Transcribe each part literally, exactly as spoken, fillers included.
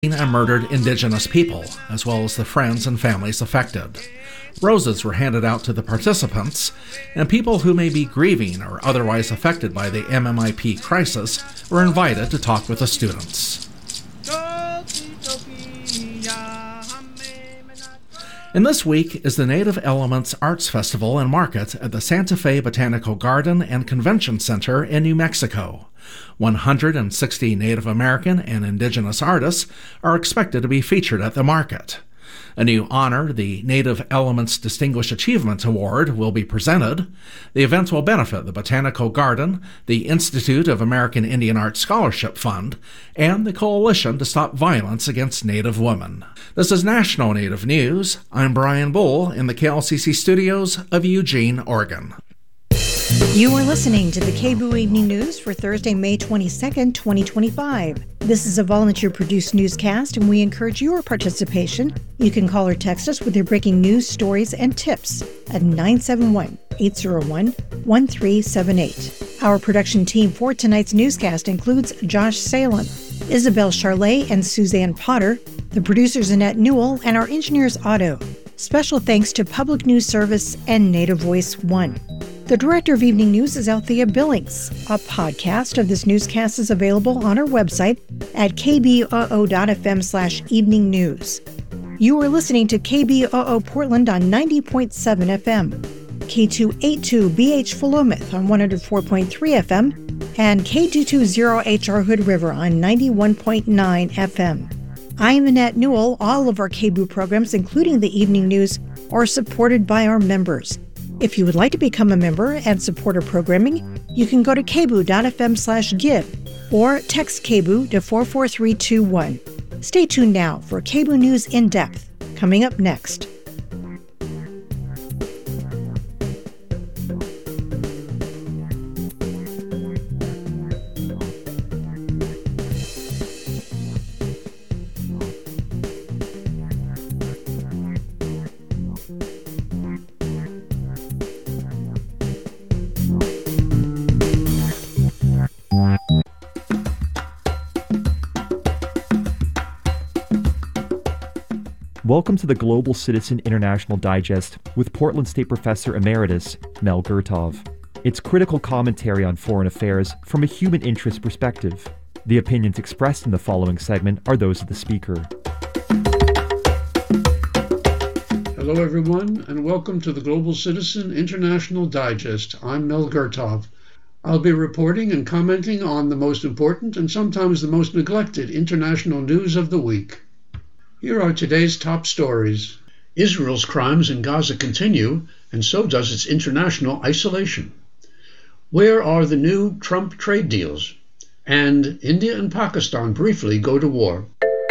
and murdered indigenous people, as well as the friends and families affected. Roses were handed out to the participants, and people who may be grieving or otherwise affected by the M M I P crisis were invited to talk with the students. And this week is the Native Elements Arts Festival and Market at the Santa Fe Botanical Garden and Convention Center in New Mexico. one hundred sixty Native American and indigenous artists are expected to be featured at the market. A new honor, the Native Elements Distinguished Achievement Award, will be presented. The event will benefit the Botanical Garden, the Institute of American Indian Arts Scholarship Fund, and the Coalition to Stop Violence Against Native Women. This is National Native News. I'm Brian Bull in the K L C C studios of Eugene, Oregon. You are listening to the K B O O Evening News for Thursday, May twenty-second, twenty twenty-five. This is a volunteer-produced newscast, and we encourage your participation. You can call or text us with your breaking news, stories, and tips at nine seven one, eight zero one, one three seven eight. Our production team for tonight's newscast includes Josh Salem, Isabel Charlet, and Suzanne Potter. The producers Annette Newell, and our engineers Otto. Special thanks to Public News Service and Native Voice One. The director of Evening News is Althea Billings. A podcast of this newscast is available on our website at k b o o dot f m slash evening news. You are listening to K B O O Portland on ninety point seven F M, K two eighty-two B H Philomath on one hundred four point three F M, and K two twenty H R Hood River on ninety-one point nine F M. I am Annette Newell. All of our K B O O programs, including the Evening News, are supported by our members. If you would like to become a member and support our programming, you can go to k b o o dot f m slash give or text K B O O to four four three two one. Stay tuned now for K B O O News in Depth, coming up next. Welcome to the Global Citizen International Digest with Portland State Professor Emeritus Mel Gurtov. It's critical commentary on foreign affairs from a human interest perspective. The opinions expressed in the following segment are those of the speaker. Hello everyone, and welcome to the Global Citizen International Digest. I'm Mel Gurtov. I'll be reporting and commenting on the most important and sometimes the most neglected international news of the week. Here are today's top stories. Israel's crimes in Gaza continue, and so does its international isolation. Where are the new Trump trade deals? And India and Pakistan briefly go to war.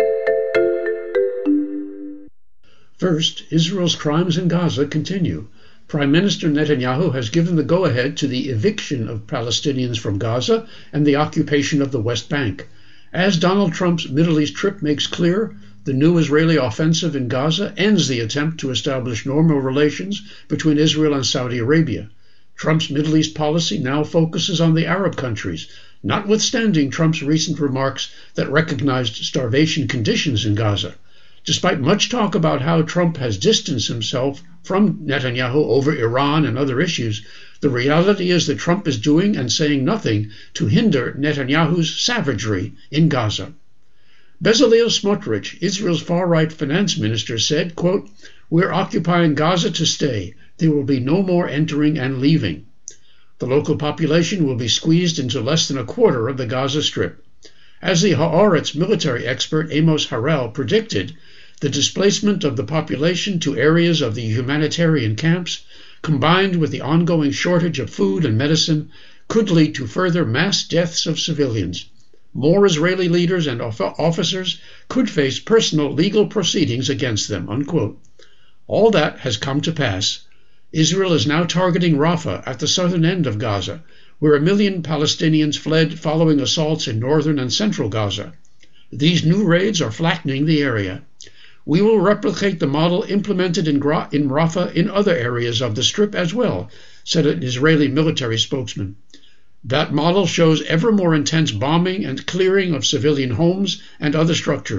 First, Israel's crimes in Gaza continue. Prime Minister Netanyahu has given the go-ahead to the eviction of Palestinians from Gaza and the occupation of the West Bank. As Donald Trump's Middle East trip makes clear, the new Israeli offensive in Gaza ends the attempt to establish normal relations between Israel and Saudi Arabia. Trump's Middle East policy now focuses on the Arab countries, notwithstanding Trump's recent remarks that recognized starvation conditions in Gaza. Despite much talk about how Trump has distanced himself from Netanyahu over Iran and other issues, the reality is that Trump is doing and saying nothing to hinder Netanyahu's savagery in Gaza. Bezalel Smotrich, Israel's far-right finance minister, said, quote, "We're occupying Gaza to stay. There will be no more entering and leaving. The local population will be squeezed into less than a quarter of the Gaza Strip." As the Haaretz military expert Amos Harel predicted, the displacement of the population to areas of the humanitarian camps, combined with the ongoing shortage of food and medicine, could lead to further mass deaths of civilians. More Israeli leaders and officers could face personal legal proceedings against them, unquote. All that has come to pass. Israel is now targeting Rafah at the southern end of Gaza, where a million Palestinians fled following assaults in northern and central Gaza. These new raids are flattening the area. We will replicate the model implemented in, Gra- in Rafah in other areas of the Strip as well, said an Israeli military spokesman. That model shows ever more intense bombing and clearing of civilian homes and other structures,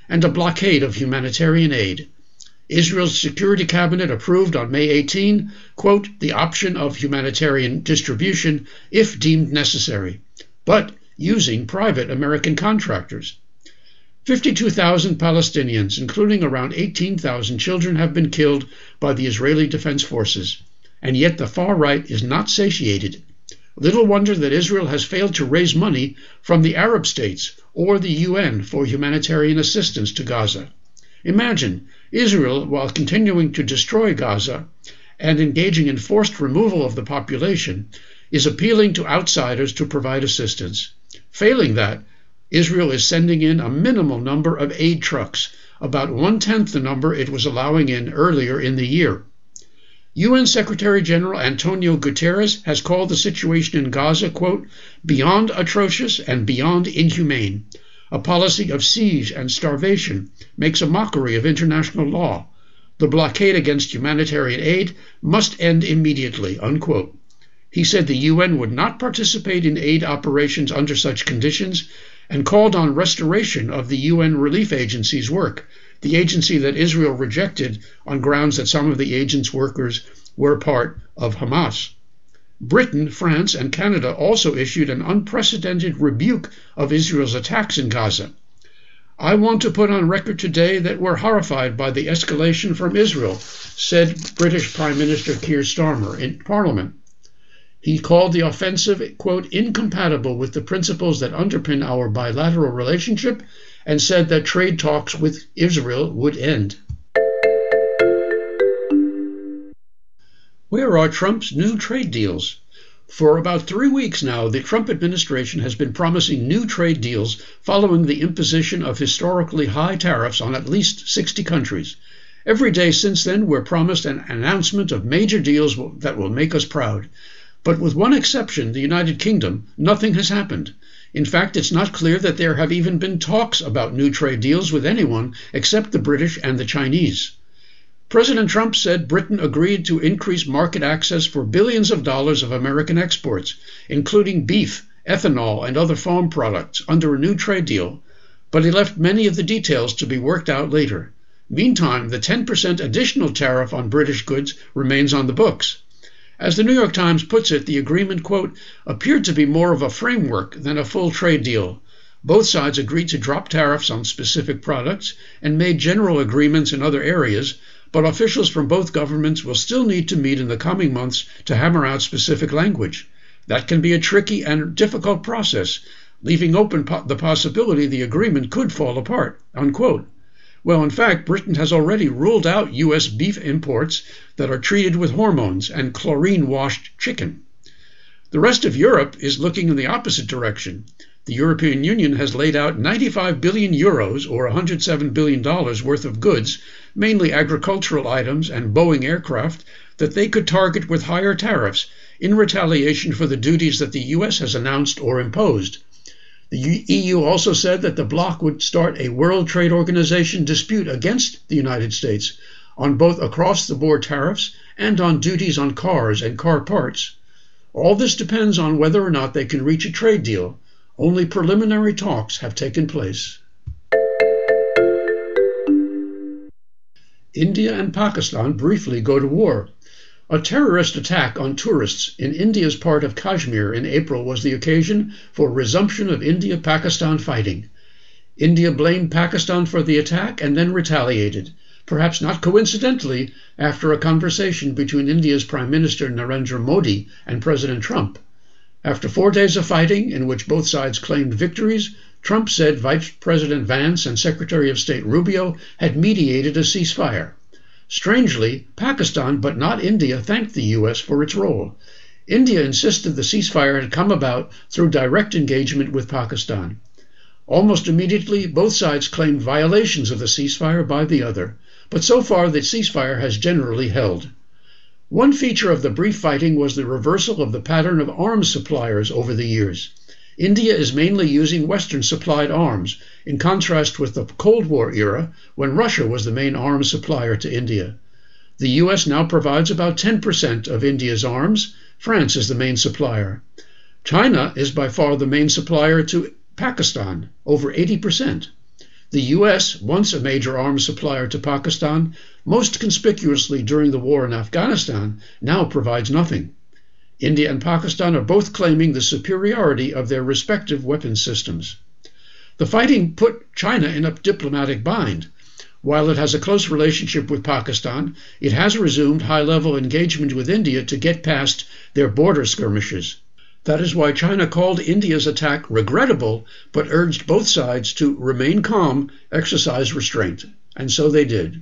and a blockade of humanitarian aid. Israel's Security Cabinet approved on May eighteenth, quote, the option of humanitarian distribution if deemed necessary, but using private American contractors. fifty-two thousand Palestinians, including around eighteen thousand children, have been killed by the Israeli Defense Forces, and yet the far right is not satiated. Little wonder that Israel has failed to raise money from the Arab states or the U N for humanitarian assistance to Gaza. Imagine Israel, while continuing to destroy Gaza and engaging in forced removal of the population, is appealing to outsiders to provide assistance. Failing that, Israel is sending in a minimal number of aid trucks, about one-tenth the number it was allowing in earlier in the year. U N Secretary General Antonio Guterres has called the situation in Gaza, quote, beyond atrocious and beyond inhumane. A policy of siege and starvation makes a mockery of international law. The blockade against humanitarian aid must end immediately, unquote. He said the U N would not participate in aid operations under such conditions and called on restoration of the U N Relief Agency's work, the agency that Israel rejected on grounds that some of the agent's workers were part of Hamas. Britain, France, and Canada also issued an unprecedented rebuke of Israel's attacks in Gaza. I want to put on record today that we're horrified by the escalation from Israel, said British Prime Minister Keir Starmer in Parliament. He called the offensive, quote, incompatible with the principles that underpin our bilateral relationship and said that trade talks with Israel would end. Where are Trump's new trade deals? For about three weeks now, the Trump administration has been promising new trade deals following the imposition of historically high tariffs on at least sixty countries. Every day since then, we're promised an announcement of major deals that will make us proud. But with one exception, the United Kingdom, nothing has happened. In fact, it's not clear that there have even been talks about new trade deals with anyone except the British and the Chinese. President Trump said Britain agreed to increase market access for billions of dollars of American exports, including beef, ethanol, and other farm products, under a new trade deal, but he left many of the details to be worked out later. Meantime, the ten percent additional tariff on British goods remains on the books. As the New York Times puts it, the agreement, quote, appeared to be more of a framework than a full trade deal. Both sides agreed to drop tariffs on specific products and made general agreements in other areas, but officials from both governments will still need to meet in the coming months to hammer out specific language. That can be a tricky and difficult process, leaving open po- the possibility the agreement could fall apart, unquote. Well, in fact, Britain has already ruled out U S beef imports that are treated with hormones and chlorine-washed chicken. The rest of Europe is looking in the opposite direction. The European Union has laid out ninety-five billion euros, or one hundred seven billion dollars worth of goods, mainly agricultural items and Boeing aircraft, that they could target with higher tariffs in retaliation for the duties that the U S has announced or imposed. The E U also said that the bloc would start a World Trade Organization dispute against the United States on both across-the-board tariffs and on duties on cars and car parts. All this depends on whether or not they can reach a trade deal. Only preliminary talks have taken place. India and Pakistan briefly go to war. A terrorist attack on tourists in India's part of Kashmir in April was the occasion for resumption of India-Pakistan fighting. India blamed Pakistan for the attack and then retaliated, perhaps not coincidentally, after a conversation between India's Prime Minister Narendra Modi and President Trump. After four days of fighting, in which both sides claimed victories, Trump said Vice President Vance and Secretary of State Rubio had mediated a ceasefire. Strangely, Pakistan, but not India, thanked the U S for its role. India insisted the ceasefire had come about through direct engagement with Pakistan. Almost immediately, both sides claimed violations of the ceasefire by the other, but so far the ceasefire has generally held. One feature of the brief fighting was the reversal of the pattern of arms suppliers over the years. India is mainly using Western-supplied arms, in contrast with the Cold War era, when Russia was the main arms supplier to India. The U S now provides about ten percent of India's arms. France is the main supplier. China is by far the main supplier to Pakistan, over eighty percent. The U S, once a major arms supplier to Pakistan, most conspicuously during the war in Afghanistan, now provides nothing. India and Pakistan are both claiming the superiority of their respective weapons systems. The fighting put China in a diplomatic bind. While it has a close relationship with Pakistan, it has resumed high-level engagement with India to get past their border skirmishes. That is why China called India's attack regrettable, but urged both sides to remain calm, exercise restraint. And so they did.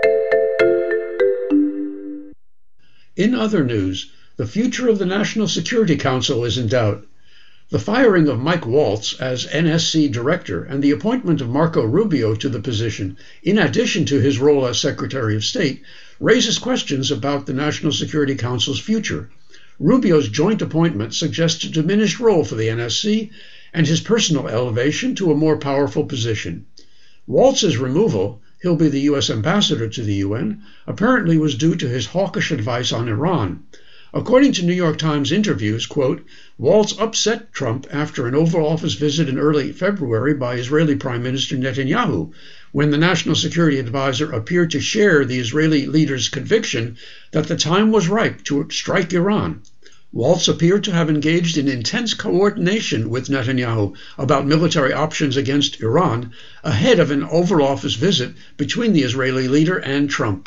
In other news, the future of the National Security Council is in doubt. The firing of Mike Waltz as N S C director and the appointment of Marco Rubio to the position, in addition to his role as Secretary of State, raises questions about the National Security Council's future. Rubio's joint appointment suggests a diminished role for the N S C and his personal elevation to a more powerful position. Waltz's removal, he'll be the U S ambassador to the U N, apparently was due to his hawkish advice on Iran. According to New York Times interviews, quote, Waltz upset Trump after an Oval Office visit in early February by Israeli Prime Minister Netanyahu, when the National Security Advisor appeared to share the Israeli leader's conviction that the time was ripe to strike Iran. Waltz appeared to have engaged in intense coordination with Netanyahu about military options against Iran ahead of an Oval Office visit between the Israeli leader and Trump.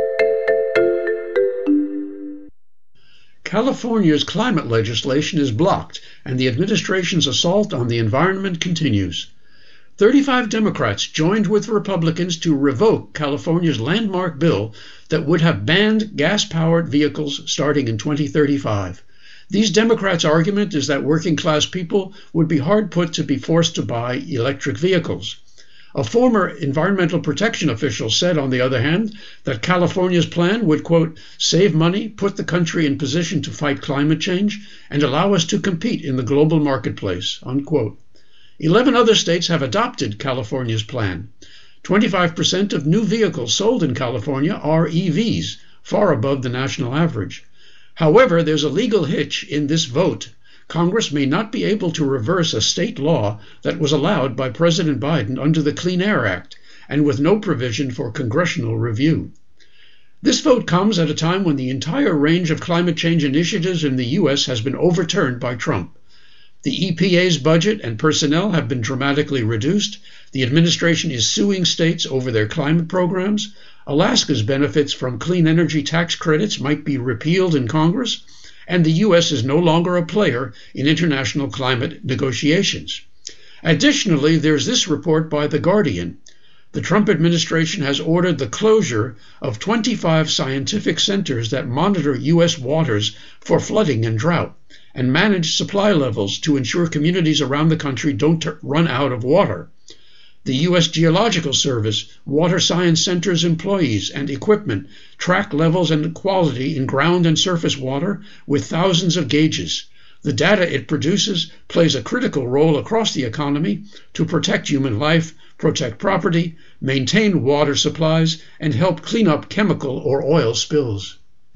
California's climate legislation is blocked, and the administration's assault on the environment continues. thirty-five Democrats joined with Republicans to revoke California's landmark bill that would have banned gas-powered vehicles starting in twenty thirty-five. These Democrats' argument is that working-class people would be hard put to be forced to buy electric vehicles. A former environmental protection official said, on the other hand, that California's plan would, quote, save money, put the country in position to fight climate change, and allow us to compete in the global marketplace, unquote. Eleven other states have adopted California's plan. twenty-five percent of new vehicles sold in California are E Vs, far above the national average. However, there's a legal hitch in this vote. Congress may not be able to reverse a state law that was allowed by President Biden under the Clean Air Act, and with no provision for congressional review. This vote comes at a time when the entire range of climate change initiatives in the U S has been overturned by Trump. The E P A's budget and personnel have been dramatically reduced. The administration is suing states over their climate programs. Alaska's benefits from clean energy tax credits might be repealed in Congress, and the U S is no longer a player in international climate negotiations. Additionally, there's this report by The Guardian. The Trump administration has ordered the closure of twenty-five scientific centers that monitor U S waters for flooding and drought, and manage supply levels to ensure communities around the country don't run out of water. The U S Geological Service, Water Science Center's employees and equipment track levels and quality in ground and surface water with thousands of gauges. The data it produces plays a critical role across the economy to protect human life, protect property, maintain water supplies, and help clean up chemical or oil spills.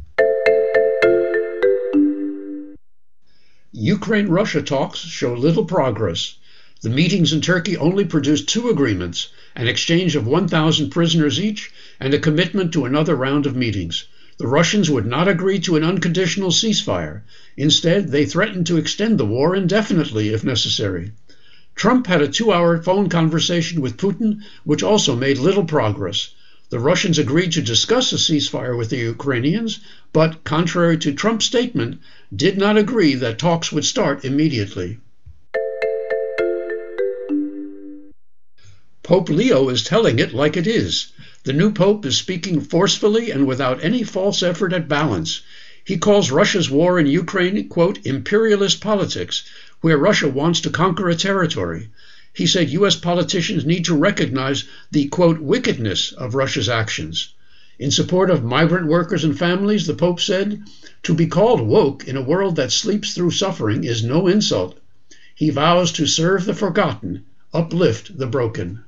Ukraine-Russia talks show little progress. The meetings in Turkey only produced two agreements, an exchange of one thousand prisoners each, and a commitment to another round of meetings. The Russians would not agree to an unconditional ceasefire. Instead, they threatened to extend the war indefinitely if necessary. Trump had a two-hour phone conversation with Putin, which also made little progress. The Russians agreed to discuss a ceasefire with the Ukrainians, but, contrary to Trump's statement, did not agree that talks would start immediately. Pope Leo is telling it like it is. The new pope is speaking forcefully and without any false effort at balance. He calls Russia's war in Ukraine, quote, imperialist politics, where Russia wants to conquer a territory. He said U S politicians need to recognize the, quote, wickedness of Russia's actions. In support of migrant workers and families, the Pope said, to be called woke in a world that sleeps through suffering is no insult. He vows to serve the forgotten, uplift the broken.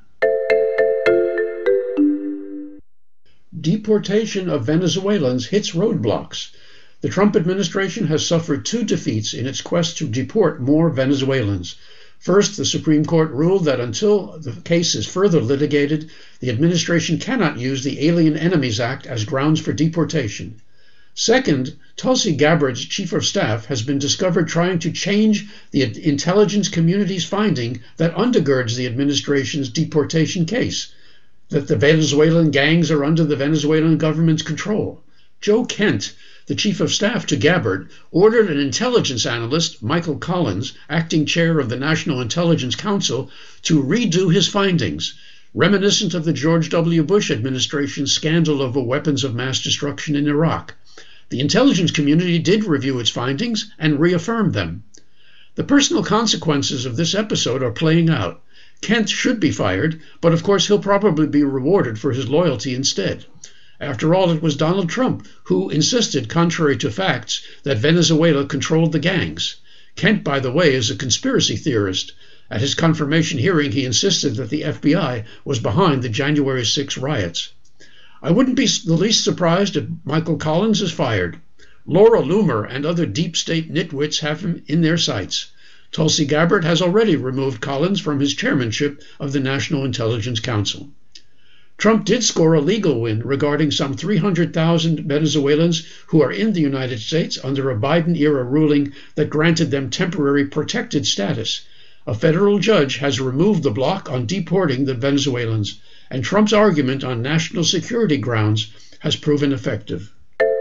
Deportation of Venezuelans hits roadblocks. The Trump administration has suffered two defeats in its quest to deport more Venezuelans. First, the Supreme Court ruled that until the case is further litigated, the administration cannot use the Alien Enemies Act as grounds for deportation. Second, Tulsi Gabbard's chief of staff has been discovered trying to change the intelligence community's finding that undergirds the administration's deportation case, that the Venezuelan gangs are under the Venezuelan government's control. Joe Kent, the chief of staff to Gabbard, ordered an intelligence analyst, Michael Collins, acting chair of the National Intelligence Council, to redo his findings, reminiscent of the George W. Bush administration's scandal over weapons of mass destruction in Iraq. The intelligence community did review its findings and reaffirmed them. The personal consequences of this episode are playing out. Kent should be fired, but of course he'll probably be rewarded for his loyalty instead. After all, it was Donald Trump who insisted, contrary to facts, that Venezuela controlled the gangs. Kent, by the way, is a conspiracy theorist. At his confirmation hearing, he insisted that the F B I was behind the January sixth riots. I wouldn't be the least surprised if Michael Collins is fired. Laura Loomer and other deep state nitwits have him in their sights. Tulsi Gabbard has already removed Collins from his chairmanship of the National Intelligence Council. Trump did score a legal win regarding some three hundred thousand Venezuelans who are in the United States under a Biden-era ruling that granted them temporary protected status. A federal judge has removed the block on deporting the Venezuelans, and Trump's argument on national security grounds has proven effective.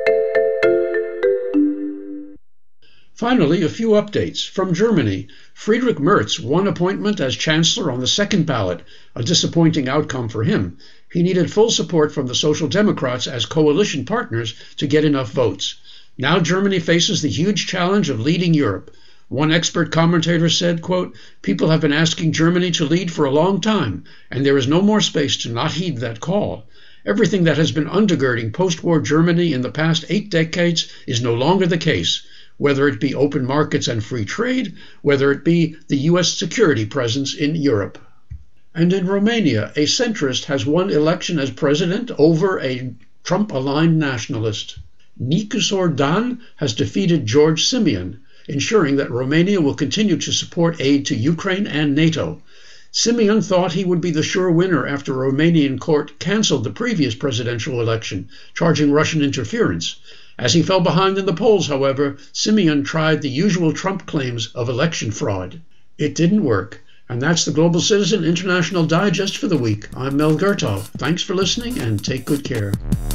Finally, a few updates. From Germany, Friedrich Merz won appointment as chancellor on the second ballot, a disappointing outcome for him. He needed full support from the Social Democrats as coalition partners to get enough votes. Now Germany faces the huge challenge of leading Europe. One expert commentator said, quote, "People have been asking Germany to lead for a long time, and there is no more space to not heed that call. Everything that has been undergirding post-war Germany in the past eight decades is no longer the case, whether it be open markets and free trade, whether it be the U S security presence in Europe." And in Romania, a centrist has won election as president over a Trump-aligned nationalist. Nicusor Dan has defeated George Simeon, ensuring that Romania will continue to support aid to Ukraine and NATO. Simeon thought he would be the sure winner after a Romanian court canceled the previous presidential election, charging Russian interference. As he fell behind in the polls, however, Simeon tried the usual Trump claims of election fraud. It didn't work. And that's the Global Citizen International Digest for the week. I'm Mel Gertov. Thanks for listening and take good care.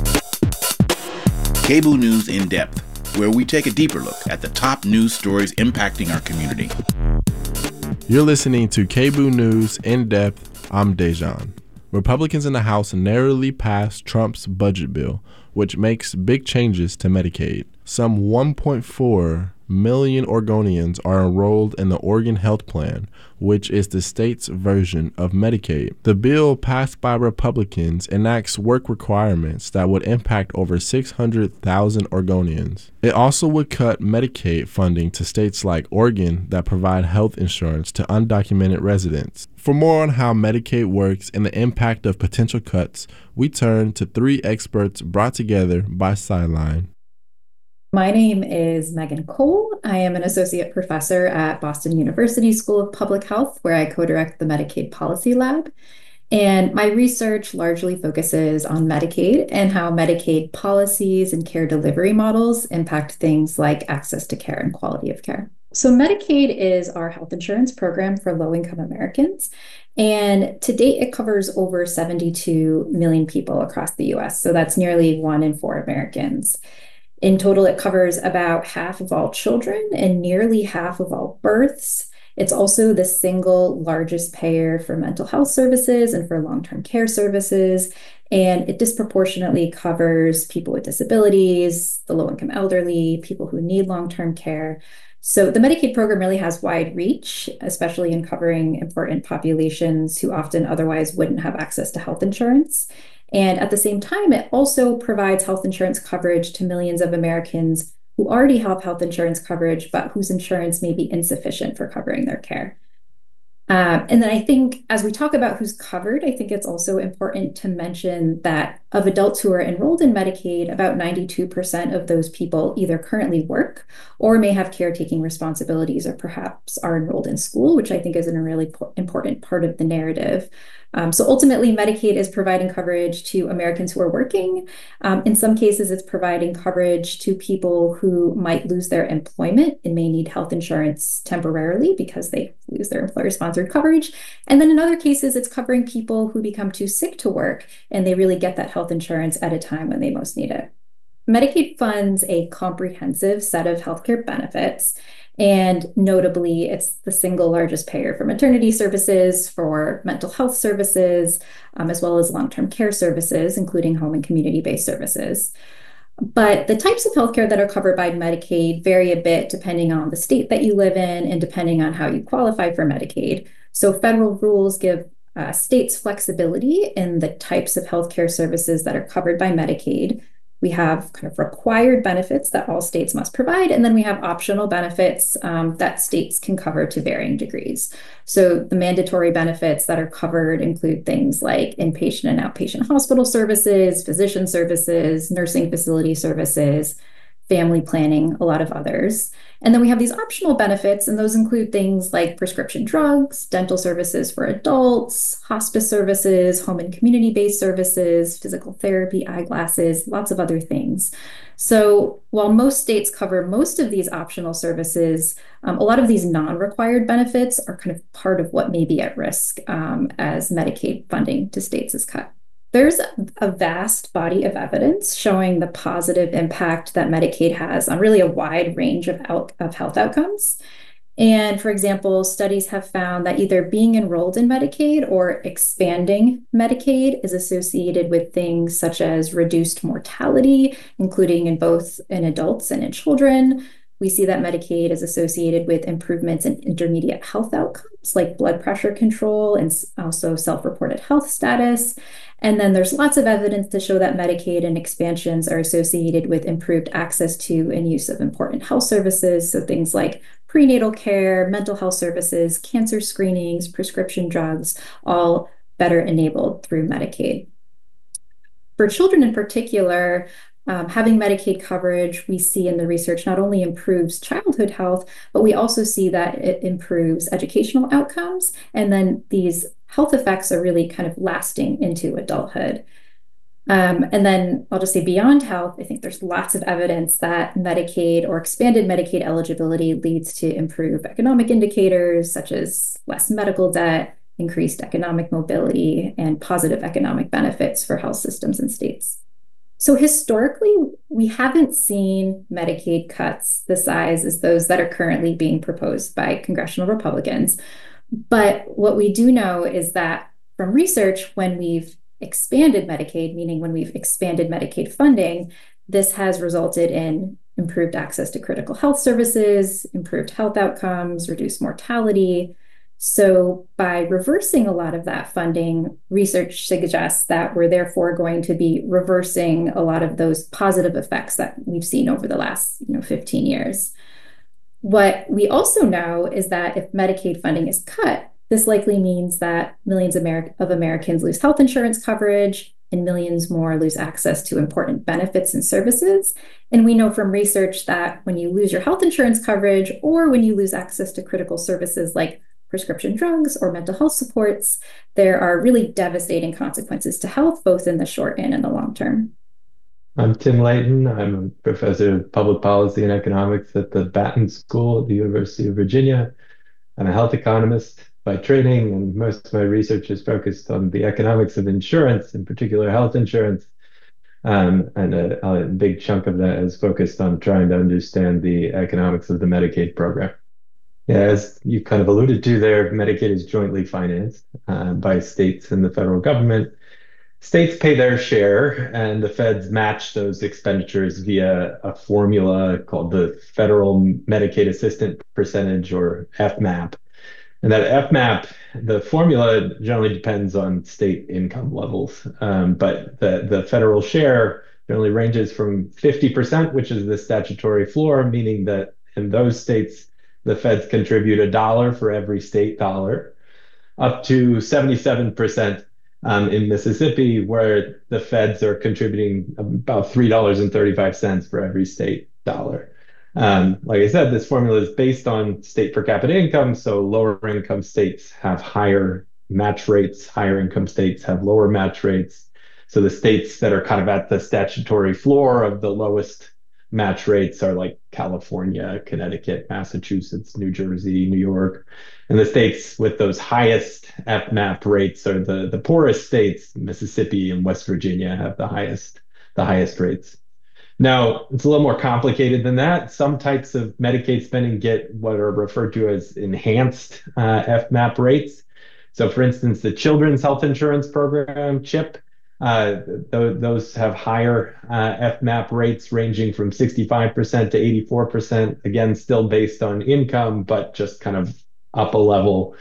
K B O O News in Depth, where we take a deeper look at the top news stories impacting our community. You're listening to K B O O News in Depth. I'm Dejan. Republicans in the House narrowly passed Trump's budget bill, which makes big changes to Medicaid. Some one point four million Oregonians are enrolled in the Oregon Health Plan, which is the state's version of Medicaid. The bill, passed by Republicans, enacts work requirements that would impact over six hundred thousand Oregonians. It also would cut Medicaid funding to states like Oregon that provide health insurance to undocumented residents. For more on how Medicaid works and the impact of potential cuts, we turn to three experts brought together by Sideline. My name is Megan Cole. I am an associate professor at Boston University School of Public Health, where I co-direct the Medicaid Policy Lab. And my research largely focuses on Medicaid and how Medicaid policies and care delivery models impact things like access to care and quality of care. So Medicaid is our health insurance program for low-income Americans. And to date, it covers over seventy-two million people across the U S. So that's nearly one in four Americans. In total, it covers about half of all children and nearly half of all births. It's also the single largest payer for mental health services and for long-term care services. And it disproportionately covers people with disabilities, the low-income elderly, people who need long-term care. So the Medicaid program really has wide reach, especially in covering important populations who often otherwise wouldn't have access to health insurance. And at the same time, it also provides health insurance coverage to millions of Americans who already have health insurance coverage, but whose insurance may be insufficient for covering their care. Uh, and then I think as we talk about who's covered, I think it's also important to mention that of adults who are enrolled in Medicaid, about ninety-two percent of those people either currently work or may have caretaking responsibilities or perhaps are enrolled in school, which I think is a really important part of the narrative. Um, so ultimately, Medicaid is providing coverage to Americans who are working. Um, in some cases, it's providing coverage to people who might lose their employment and may need health insurance temporarily because they lose their employer-sponsored coverage. And then in other cases, it's covering people who become too sick to work and they really get that health insurance at a time when they most need it. Medicaid funds a comprehensive set of healthcare benefits. And notably, it's the single largest payer for maternity services, for mental health services, um, as well as long-term care services, including home and community-based services. But the types of healthcare that are covered by Medicaid vary a bit depending on the state that you live in and depending on how you qualify for Medicaid. So federal rules give uh, states flexibility in the types of healthcare services that are covered by Medicaid. We have kind of required benefits that all states must provide, and then we have optional benefits um, that states can cover to varying degrees. So the mandatory benefits that are covered include things like inpatient and outpatient hospital services, physician services, nursing facility services, family planning, a lot of others. And then we have these optional benefits, and those include things like prescription drugs, dental services for adults, hospice services, home and community-based services, physical therapy, eyeglasses, lots of other things. So while most states cover most of these optional services, um, a lot of these non-required benefits are kind of part of what may be at risk um, as Medicaid funding to states is cut. There's a vast body of evidence showing the positive impact that Medicaid has on really a wide range of, out, of health outcomes. And for example, studies have found that either being enrolled in Medicaid or expanding Medicaid is associated with things such as reduced mortality, including in both in adults and in children. We see that Medicaid is associated with improvements in intermediate health outcomes like blood pressure control and also self-reported health status. And then there's lots of evidence to show that Medicaid and expansions are associated with improved access to and use of important health services. So things like prenatal care, mental health services, cancer screenings, prescription drugs, all better enabled through Medicaid. For children in particular, Um, having Medicaid coverage, we see in the research not only improves childhood health, but we also see that it improves educational outcomes. And then these health effects are really kind of lasting into adulthood. Um, and then I'll just say beyond health, I think there's lots of evidence that Medicaid or expanded Medicaid eligibility leads to improved economic indicators such as less medical debt, increased economic mobility, and positive economic benefits for health systems and states. So historically, we haven't seen Medicaid cuts the size as those that are currently being proposed by congressional Republicans. But what we do know is that from research, when we've expanded Medicaid, meaning when we've expanded Medicaid funding, this has resulted in improved access to critical health services, improved health outcomes, reduced mortality. So by reversing a lot of that funding, research suggests that we're therefore going to be reversing a lot of those positive effects that we've seen over the last, you know, fifteen years. What we also know is that if Medicaid funding is cut, this likely means that millions of, Ameri- of Americans lose health insurance coverage and millions more lose access to important benefits and services. And we know from research that when you lose your health insurance coverage or when you lose access to critical services like prescription drugs or mental health supports, there are really devastating consequences to health, both in the short and in the long term. I'm Tim Layton. I'm a professor of public policy and economics at the Batten School at the University of Virginia. I'm a health economist by training, and most of my research is focused on the economics of insurance, in particular health insurance. Um, and a, a big chunk of that is focused on trying to understand the economics of the Medicaid program. Yeah, as you kind of alluded to there, Medicaid is jointly financed uh, by states and the federal government. States pay their share, and the feds match those expenditures via a formula called the Federal Medicaid Assistant Percentage, or F MAP. And that F MAP, the formula generally depends on state income levels, um, but the, the federal share generally ranges from fifty percent, which is the statutory floor, meaning that in those states, the feds contribute a dollar for every state dollar, up to seventy-seven percent um, in Mississippi, where the feds are contributing about three dollars and thirty-five cents for every state dollar. Um, like I said, this formula is based on state per capita income, so lower income states have higher match rates, higher income states have lower match rates. So the states that are kind of at the statutory floor of the lowest match rates are like California, Connecticut, Massachusetts, New Jersey, New York. And the states with those highest F MAP rates are the, the poorest states. Mississippi and West Virginia have the highest, the highest rates. Now, it's a little more complicated than that. Some types of Medicaid spending get what are referred to as enhanced uh, F MAP rates. So for instance, the Children's Health Insurance Program, CHIP, uh, th- those have higher uh, F MAP rates ranging from sixty-five percent to eighty-four percent, again, still based on income, but just kind of up a level.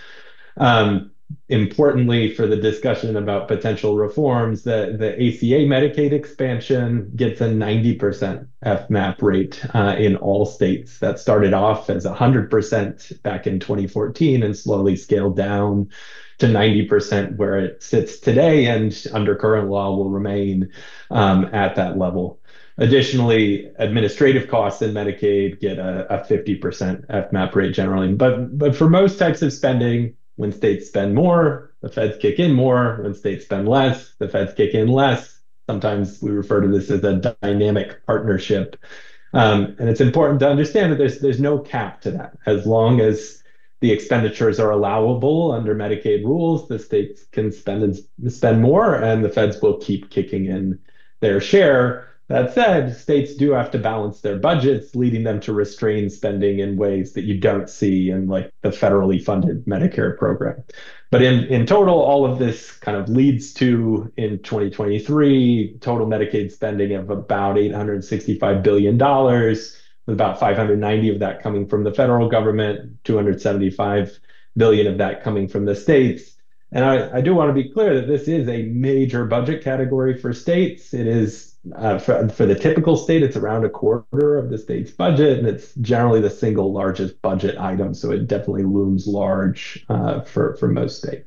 Um, Importantly, for the discussion about potential reforms, the, the A C A Medicaid expansion gets a ninety percent F MAP rate uh, in all states. That started off as one hundred percent back in twenty fourteen and slowly scaled down to ninety percent where it sits today, and under current law will remain um, at that level. Additionally, administrative costs in Medicaid get a, a fifty percent F MAP rate generally. But, but for most types of spending, when states spend more, the feds kick in more. When states spend less, the feds kick in less. Sometimes we refer to this as a dynamic partnership. Um, and it's important to understand that there's there's no cap to that. As long as the expenditures are allowable under Medicaid rules, the states can spend and spend more, and the feds will keep kicking in their share. That said, states do have to balance their budgets, leading them to restrain spending in ways that you don't see in like the federally funded Medicare program. But in, in total, all of this kind of leads to, in twenty twenty-three, total Medicaid spending of about eight hundred sixty-five billion dollars, with about five hundred ninety of that coming from the federal government, two hundred seventy-five billion of that coming from the states. And I, I do want to be clear that this is a major budget category for states. It is Uh, for, for the typical state, it's around a quarter of the state's budget, and it's generally the single largest budget item. So it definitely looms large uh, for, for most states.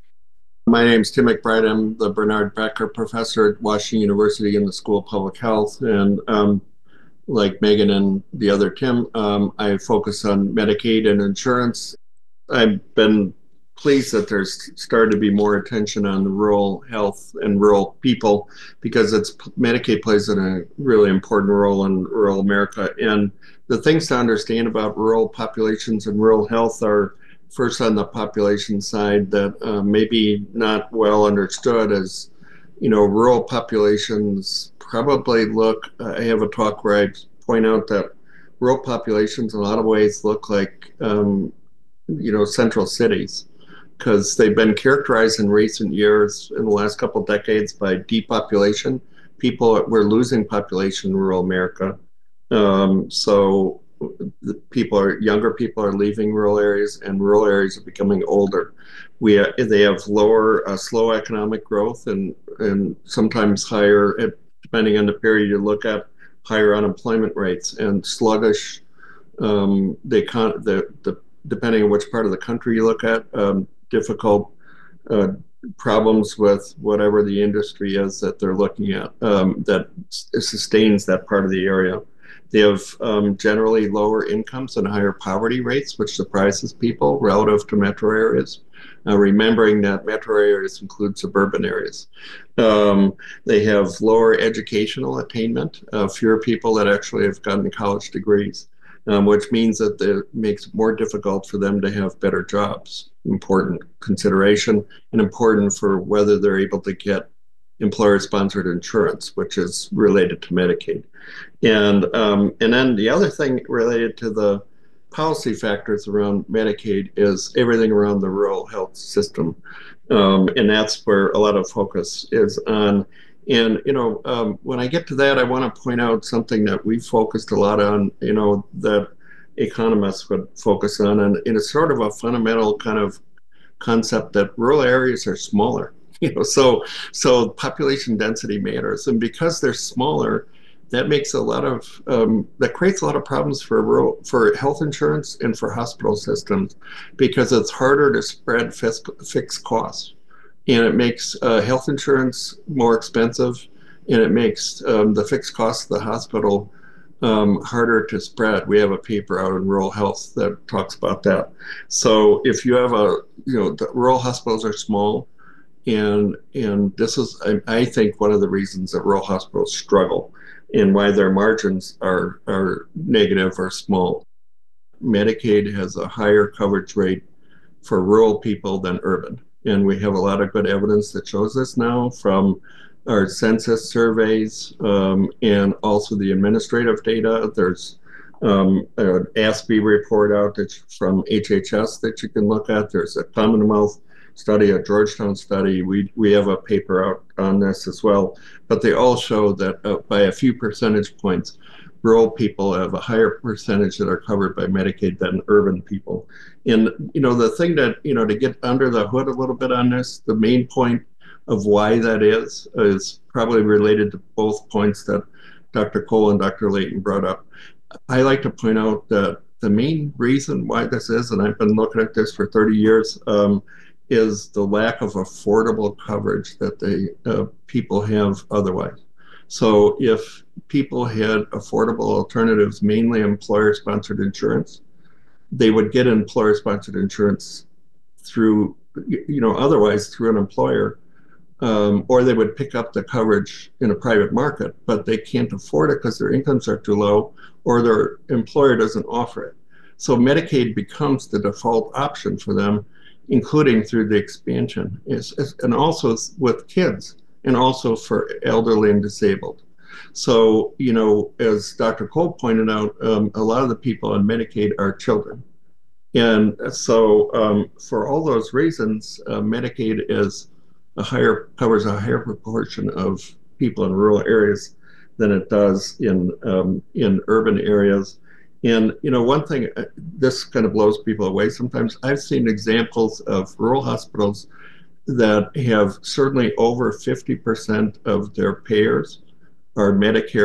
My name is Tim McBride. I'm the Bernard Becker Professor at Washington University in the School of Public Health. And um, like Megan and the other Tim, um, I focus on Medicaid and insurance. I've been pleased that there's started to be more attention on the rural health and rural people, because it's Medicaid plays a really important role in rural America. And the things to understand about rural populations and rural health are, first on the population side, that uh, maybe not well understood as, you know, rural populations probably look, uh, I have a talk where I point out that rural populations in a lot of ways look like, um, you know, central cities, because they've been characterized in recent years, in the last couple of decades, by depopulation. People, we're losing population in rural America. Um, so the people are, younger people are leaving rural areas, and rural areas are becoming older. We uh, they have lower, uh, slow economic growth, and and sometimes higher, depending on the period you look at, higher unemployment rates, and sluggish. Um, they con- the the depending on which part of the country you look at. Um, difficult uh, problems with whatever the industry is that they're looking at um, that sustains that part of the area. They have um, generally lower incomes and higher poverty rates, which surprises people relative to metro areas, uh, remembering that metro areas include suburban areas. Um, they have lower educational attainment, uh, fewer people that actually have gotten college degrees. Um, which means that it makes it more difficult for them to have better jobs. Important consideration, and important for whether they're able to get employer-sponsored insurance, which is related to Medicaid. And um, and then the other thing related to the policy factors around Medicaid is everything around the rural health system. Um, and that's where a lot of focus is on. And, you know, um, when I get to that, I want to point out something that we focused a lot on, you know, that economists would focus on. And it's sort of a fundamental kind of concept that rural areas are smaller, you know, so so population density matters. And because they're smaller, that makes a lot of, um, that creates a lot of problems for rural, for health insurance and for hospital systems, because it's harder to spread fixed costs. and it makes uh, health insurance more expensive, and it makes um, the fixed costs of the hospital um, harder to spread. We have a paper out in Rural Health that talks about that. So if you have a, you know, the rural hospitals are small, and and this is, I, I think, one of the reasons that rural hospitals struggle and why their margins are are negative or small. Medicaid has a higher coverage rate for rural people than urban. And we have a lot of good evidence that shows this now from our census surveys um, and also the administrative data. There's um, an A S B report out that's from H H S that you can look at. There's a Commonwealth study, a Georgetown study. We, we have a paper out on this as well. But they all show that uh, by a few percentage points, rural people have a higher percentage that are covered by Medicaid than urban people. And, you know, the thing that, you know, to get under the hood a little bit on this, the main point of why that is, is probably related to both points that Doctor Cole and Doctor Layton brought up. I like to point out that the main reason why this is, and I've been looking at this for thirty years, um, is the lack of affordable coverage that the uh, people have otherwise. So if people had affordable alternatives, mainly employer-sponsored insurance, they would get employer-sponsored insurance through, you know, otherwise through an employer, um, or they would pick up the coverage in a private market, but they can't afford it because their incomes are too low or their employer doesn't offer it. So Medicaid becomes the default option for them, including through the expansion, it's, it's, and also with kids, and also for elderly and disabled. So, you know, as Doctor Cole pointed out, um, a lot of the people on Medicaid are children. And so um, for all those reasons, uh, Medicaid is a higher, covers a higher proportion of people in rural areas than it does in, um, in urban areas. And, you know, one thing, uh, this kind of blows people away sometimes. I've seen examples of rural hospitals that have certainly over fifty percent of their payers are Medicare